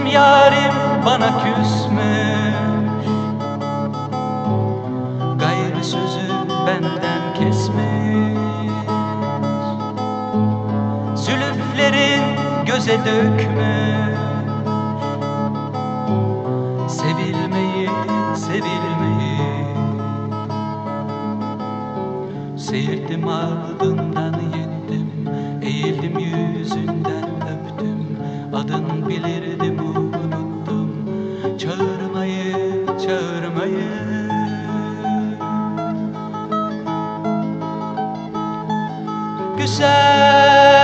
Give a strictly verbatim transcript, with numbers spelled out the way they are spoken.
yarim bana küsmüş, gayrı sözü benden kesmiş. Zülüflerin göze dökmüş, sevilmeyi, sevilmeyi. Seyirdim ardından yettim, eğildim yüzünden öptüm. Adın bilirdim unuttum, çağırmayı, çağırmayı. Güzel